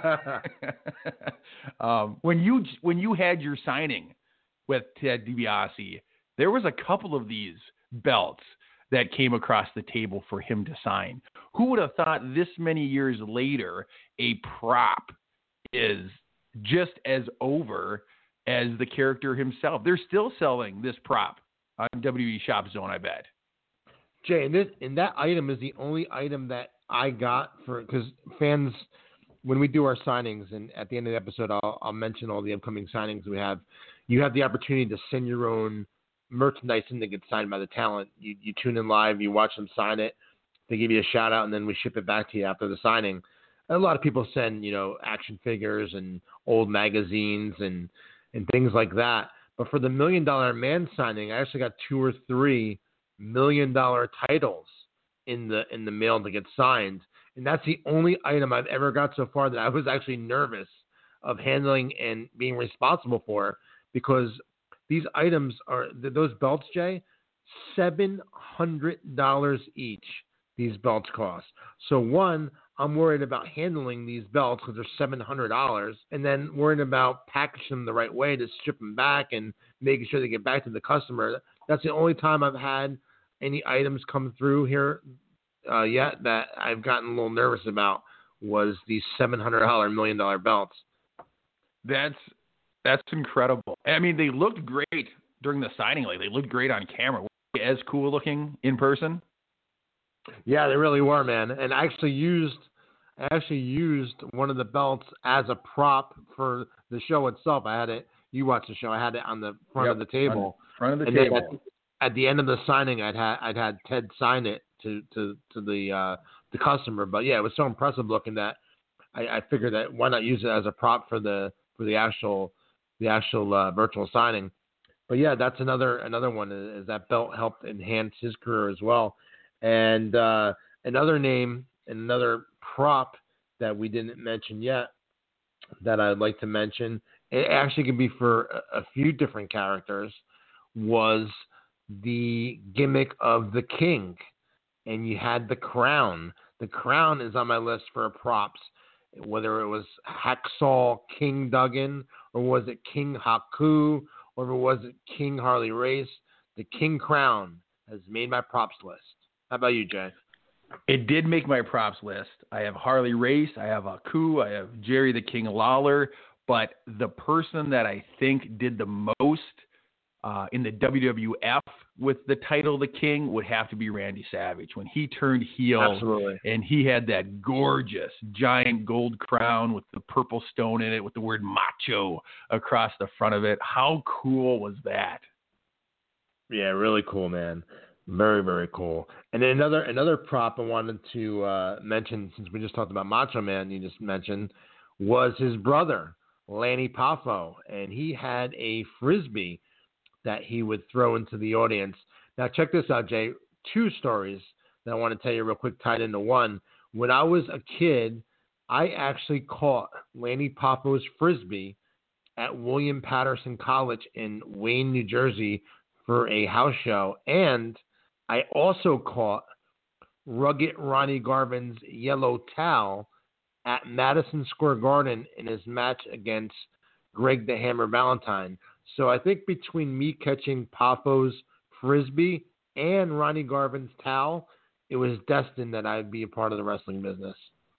B: When you had your signing with Ted DiBiase, there was a couple of these belts that came across the table for him to sign. Who would have thought this many years later a prop is just as over as the character himself? They're still selling this prop on WWE Shop Zone, I bet.
C: Jay, and that item is the only item that I got because fans, when we do our signings, and at the end of the episode, I'll mention all the upcoming signings we have. You have the opportunity to send your own merchandise in that gets signed by the talent. You tune in live, you watch them sign it, they give you a shout out, and then we ship it back to you after the signing. A lot of people send, action figures and old magazines and things like that. But for the $1 Million Man signing, I actually got 2 or 3 $1 million titles in the mail to get signed. And that's the only item I've ever got so far that I was actually nervous of handling and being responsible for, because these items are, those belts, Jay, $700 each, these belts cost. So one, I'm worried about handling these belts because they're $700, and then worrying about packaging them the right way to ship them back and making sure they get back to the customer. That's the only time I've had any items come through here yet that I've gotten a little nervous about, was these $700 $1 million belts.
B: That's incredible. I mean, they looked great during the signing. Like, they looked great on camera. Were they as cool looking in person?
C: Yeah, they really were, man. And I actually used one of the belts as a prop for the show itself. I had it. You watched the show. I had it on the front of the table.
B: Front of the table.
C: At the end of the signing, I'd had Ted sign it to the customer. But yeah, it was so impressive looking that I figured that why not use it as a prop for the actual virtual signing. But yeah, that's another one, is that belt helped enhance his career as well. And another name and another prop that we didn't mention yet that I'd like to mention, it actually could be for a few different characters, was the gimmick of the king, and you had the crown. The crown is on my list for props, whether it was Hacksaw King Duggan, or was it King Haku, or was it King Harley Race. The king crown has made my props list. How about you, Jay?
B: It did make my props list. I have Harley Race, I have Haku, I have Jerry the King Lawler, but the person that I think did the most in the WWF with the title The King would have to be Randy Savage. When he turned heel,
C: Absolutely.
B: And he had that gorgeous giant gold crown with the purple stone in it with the word macho across the front of it. How cool was that?
C: Yeah, really cool, man. Very, very cool. And then another prop I wanted to mention, since we just talked about Macho Man, you just mentioned, was his brother, Lanny Poffo. And he had a Frisbee that he would throw into the audience. Now, check this out, Jay. 2 stories that I want to tell you real quick tied into one. When I was a kid, I actually caught Lanny Poffo's Frisbee at William Patterson College in Wayne, New Jersey for a house show. And I also caught Rugged Ronnie Garvin's yellow towel at Madison Square Garden in his match against Greg the Hammer Valentine. So I think between me catching Poffo's Frisbee and Ronnie Garvin's towel, it was destined that I'd be a part of the wrestling business.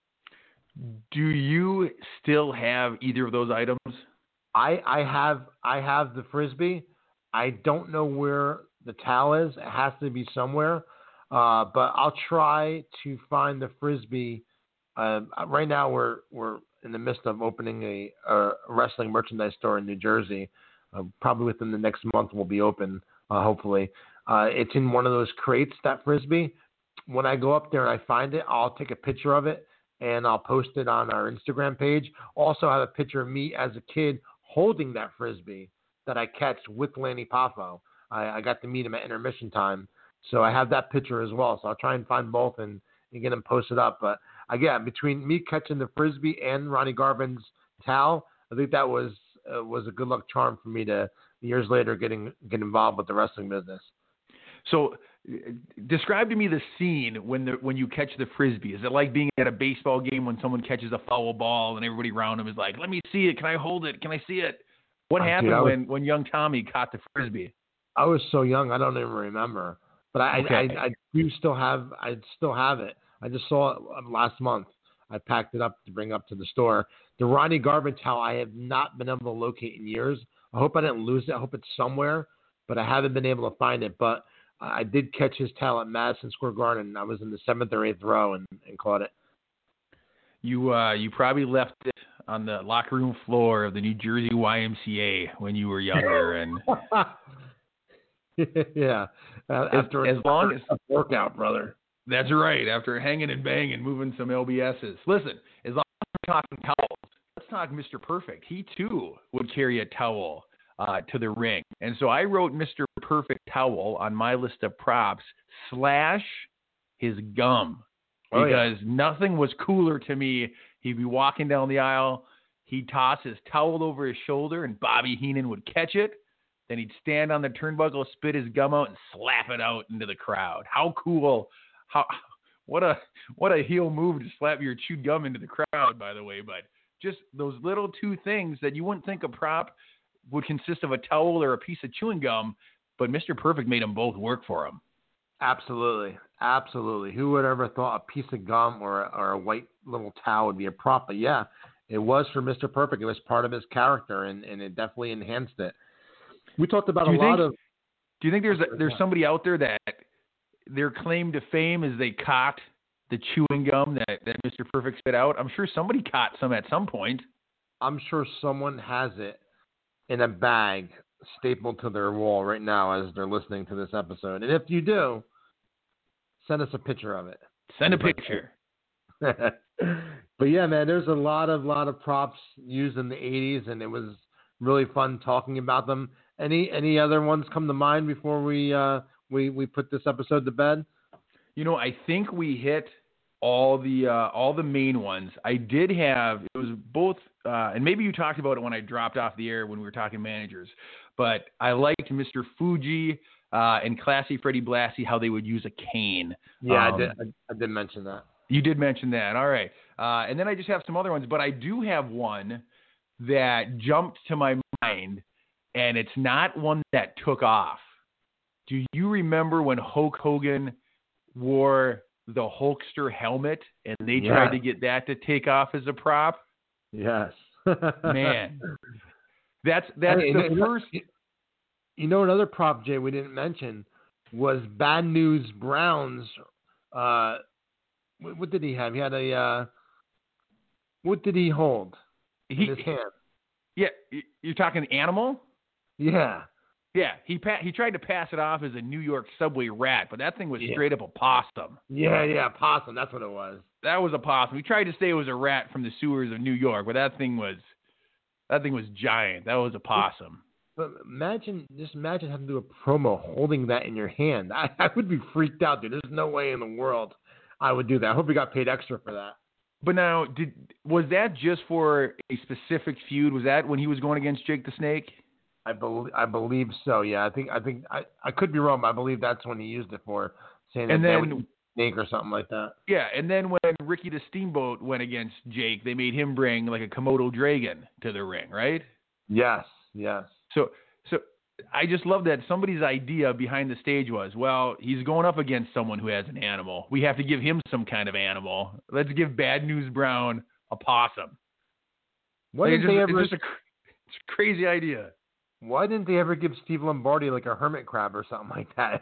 B: Do you still have either of those items?
C: I have the Frisbee. I don't know where the towel is. It has to be somewhere. But I'll try to find the Frisbee. Right now we're in the midst of opening a wrestling merchandise store in New Jersey. Probably within the next month will be open, hopefully. It's in one of those crates, that Frisbee. When I go up there and I find it, I'll take a picture of it and I'll post it on our Instagram page. Also have a picture of me as a kid holding that Frisbee that I catch with Lanny Poffo. I got to meet him at intermission time. So I have that picture as well. So I'll try and find both and get them posted up. But again, between me catching the Frisbee and Ronnie Garvin's towel, I think that was a good luck charm for me to years later get involved with the wrestling business.
B: So describe to me the scene when you catch the Frisbee. Is it like being at a baseball game when someone catches a foul ball and everybody around him is like, let me see it. Can I hold it? Can I see it? What happened when young Tommy caught the Frisbee?
C: I was so young, I don't even remember. But I do still have it. I just saw it last month. I packed it up to bring up to the store. The Ronnie Garvin towel I have not been able to locate in years. I hope I didn't lose it. I hope it's somewhere, but I haven't been able to find it. But I did catch his towel at Madison Square Garden. I was in the 7th or 8th row and caught it.
B: You probably left it on the locker room floor of the New Jersey YMCA when you were younger, and
C: yeah, after
B: as long as
C: a workout, brother.
B: That's right. After hanging and banging, moving some LBSs. Listen, as long as we're talking towels, let's talk Mr. Perfect. He too would carry a towel to the ring, and so I wrote Mr. Perfect towel on my list of props / his gum. Because nothing was cooler to me. He'd be walking down the aisle. He'd toss his towel over his shoulder, and Bobby Heenan would catch it. Then he'd stand on the turnbuckle, spit his gum out, and slap it out into the crowd. How cool! What a heel move to slap your chewed gum into the crowd, by the way. But just those little 2 things that you wouldn't think a prop would consist of a towel or a piece of chewing gum, but Mr. Perfect made them both work for him.
C: Absolutely. Who would ever thought a piece of gum or a white little towel would be a prop? But yeah, it was for Mr. Perfect. It was part of his character, and it definitely enhanced it. We talked about Do you think
B: there's somebody out there that their claim to fame is they caught the chewing gum that Mr. Perfect spit out? I'm sure somebody caught some at some point.
C: I'm sure someone has it in a bag stapled to their wall right now as they're listening to this episode. And if you do, send us a picture of it.
B: Send a picture.
C: But yeah, man, there's a lot of props used in the 80s, and it was really fun talking about them. Any other ones come to mind before we put this episode to bed?
B: I think we hit all the main ones. I did have, it was both, and maybe you talked about it when I dropped off the air when we were talking managers, but I liked Mr. Fuji and Classy Freddie Blassie, how they would use a cane.
C: Yeah, I did mention that.
B: You did mention that. All right. And then I just have some other ones, but I do have one that jumped to my mind, and it's not one that took off. Do you remember when Hulk Hogan wore the Hulkster helmet and they tried to get that to take off as a prop?
C: Yes.
B: Man. That's the first.
C: You know, another prop, Jay, we didn't mention was Bad News Brown's. What did he have? He had a. What did he hold in his hand?
B: Yeah, you're talking animal?
C: Yeah.
B: Yeah, he tried to pass it off as a New York subway rat, but that thing was straight up a possum.
C: Yeah, possum. That's what it was.
B: That was a possum. He tried to say it was a rat from the sewers of New York, but that thing was giant. That was a possum.
C: But imagine having to do a promo holding that in your hand. I would be freaked out, dude. There's no way in the world I would do that. I hope he got paid extra for that.
B: But now, was that just for a specific feud? Was that when he was going against Jake the Snake?
C: I believe so. Yeah, I could be wrong, but I believe that's when he used it for, saying that they would Snake or something like that.
B: Yeah, and then when Ricky the Steamboat went against Jake, they made him bring like a Komodo dragon to the ring, right?
C: Yes.
B: So I just love that somebody's idea behind the stage was, well, he's going up against someone who has an animal. We have to give him some kind of animal. Let's give Bad News Brown a possum. It's a crazy idea.
C: Why didn't they ever give Steve Lombardi like a hermit crab or something like that?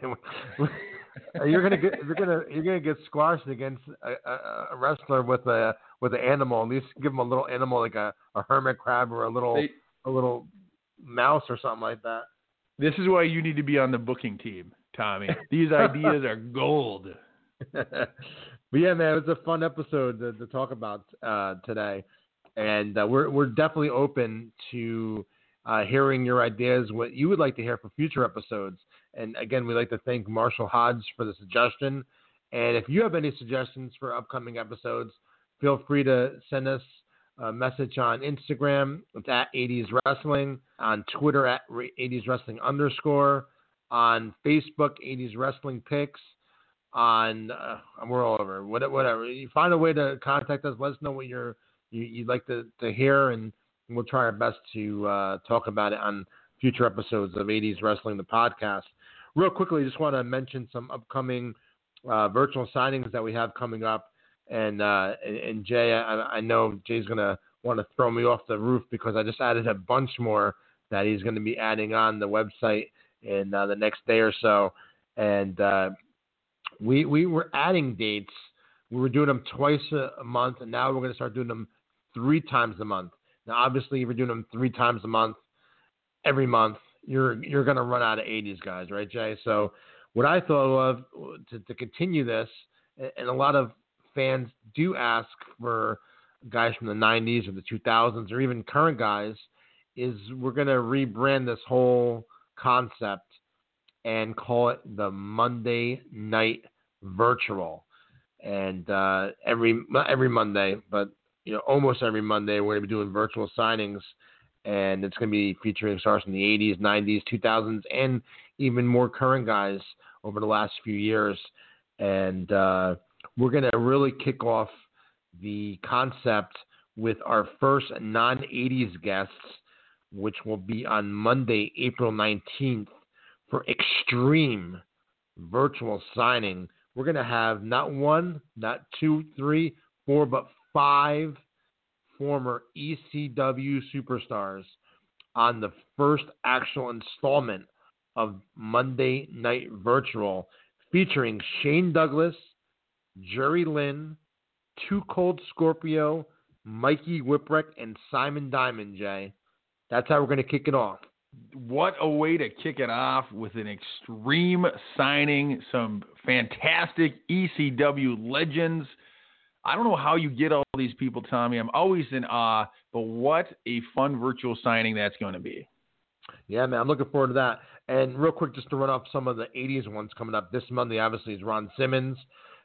C: You're gonna get squashed against a wrestler with an animal. At least give him a little animal like a hermit crab or a little mouse or something like that.
B: This is why you need to be on the booking team, Tommy. These ideas are gold.
C: But yeah, man, it was a fun episode to talk about today, and we're definitely open to hearing your ideas, what you would like to hear for future episodes. And again, we'd like to thank Marshall Hodge for the suggestion. And if you have any suggestions for upcoming episodes, feel free to send us a message on Instagram. It's at 80s Wrestling, on Twitter at 80s Wrestling _, on Facebook, 80s Wrestling Picks, on we're all over. Whatever. You find a way to contact us. Let us know what you'd like to hear, and we'll try our best to talk about it on future episodes of 80s Wrestling, the podcast. Real quickly, just want to mention some upcoming virtual signings that we have coming up. And Jay, I know Jay's going to want to throw me off the roof because I just added a bunch more that he's going to be adding on the website in the next day or so. And we were adding dates. We were doing them twice a month, and now we're going to start doing them 3 times a month. Now, obviously, if you're doing them 3 times a month, every month, you're going to run out of 80s guys, right, Jay? So what I thought of to continue this, and a lot of fans do ask for guys from the 90s or the 2000s or even current guys, is we're going to rebrand this whole concept and call it the Monday Night Virtual. And not every Monday, but almost every Monday, we're going to be doing virtual signings, and it's going to be featuring stars from the 80s, 90s, 2000s, and even more current guys over the last few years. And we're going to really kick off the concept with our first non-80s guests, which will be on Monday, April 19th, for Extreme Virtual Signing. We're going to have not 1, not 2, 3, 4, but 5 former ECW superstars on the first actual installment of Monday Night Virtual, featuring Shane Douglas, Jerry Lynn, Too Cold Scorpio, Mikey Whipwreck, and Simon Diamond, Jay. That's how we're going to kick it off.
B: What a way to kick it off with an Extreme signing, some fantastic ECW legends. I don't know how you get all these people, Tommy. I'm always in awe, but what a fun virtual signing that's going to be.
C: Yeah, man, I'm looking forward to that. And real quick, just to run off some of the 80s ones coming up this Monday, obviously, is Ron Simmons,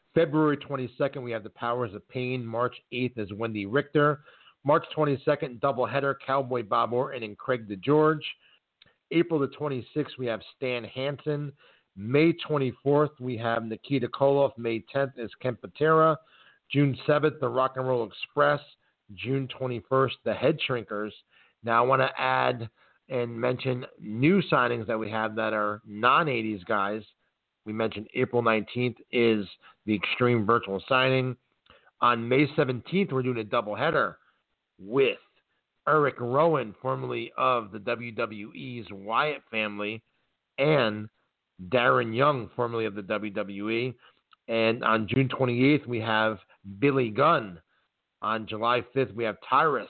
C: February 22nd, we have the Powers of Pain. March 8th is Wendy Richter. March 22nd, doubleheader, Cowboy Bob Orton and Craig DeGeorge. April the 26th, we have Stan Hansen. May 24th, we have Nikita Koloff. May 10th is Ken Patera. June 7th, the Rock and Roll Express. June 21st, the Head Shrinkers. Now, I want to add and mention new signings that we have that are non-80s guys. We mentioned April 19th is the Extreme Virtual Signing. On May 17th, we're doing a doubleheader with Eric Rowan, formerly of the WWE's Wyatt family, and Darren Young, formerly of the WWE. And on June 28th, we have Billy Gunn. On July 5th, we have Tyrus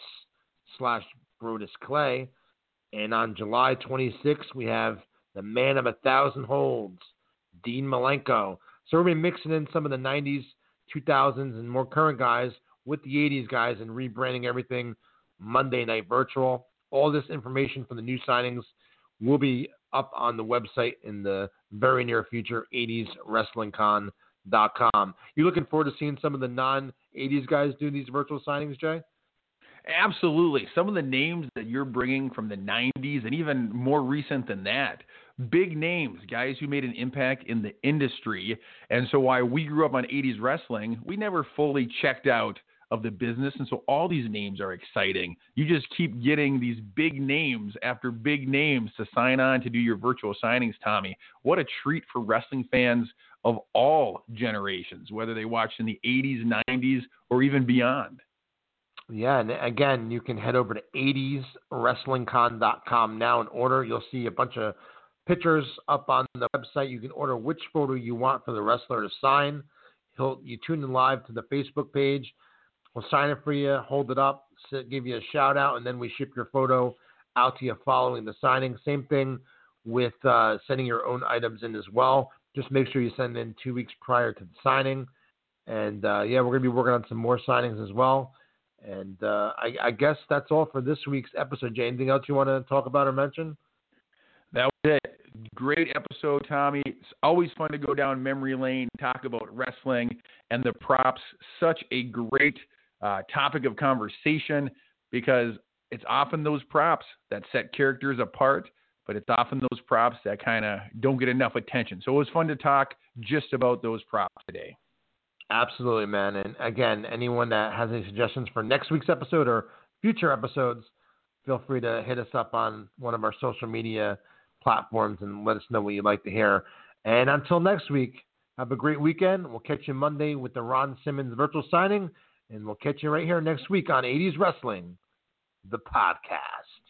C: / Brodus Clay. And on July 26th, we have the man of 1,000 holds, Dean Malenko. So we're going to be mixing in some of the 90s, 2000s, and more current guys with the 80s guys and rebranding everything Monday Night Virtual. All this information from the new signings will be up on the website in the very near future, 80swrestlingcon.com. You looking forward to seeing some of the non-80s guys do these virtual signings, Jay?
B: Absolutely. Some of the names that you're bringing from the 90s and even more recent than that, big names, guys who made an impact in the industry. And so while we grew up on 80s wrestling, we never fully checked out of the business. And so all these names are exciting. You just keep getting these big names after big names to sign on to do your virtual signings, Tommy. What a treat for wrestling fans of all generations, whether they watched in the 80s, 90s, or even beyond.
C: Yeah, and again, you can head over to 80swrestlingcon.com now and order. You'll see a bunch of pictures up on the website. You can order which photo you want for the wrestler to sign. You tune in live to the Facebook page. We'll sign it for you, hold it up, give you a shout out, and then we ship your photo out to you following the signing. Same thing with sending your own items in as well. Just make sure you send in 2 weeks prior to the signing. And we're going to be working on some more signings as well. And I guess that's all for this week's episode. Jay, anything else you want to talk about or mention?
B: That was it. Great episode, Tommy. It's always fun to go down memory lane, talk about wrestling and the props. Such a great topic of conversation because it's often those props that set characters apart, but it's often those props that kind of don't get enough attention. So it was fun to talk just about those props today.
C: Absolutely, man. And again, anyone that has any suggestions for next week's episode or future episodes, feel free to hit us up on one of our social media platforms and let us know what you'd like to hear. And until next week, have a great weekend. We'll catch you Monday with the Ron Simmons virtual signing, and we'll catch you right here next week on 80s Wrestling, the podcast.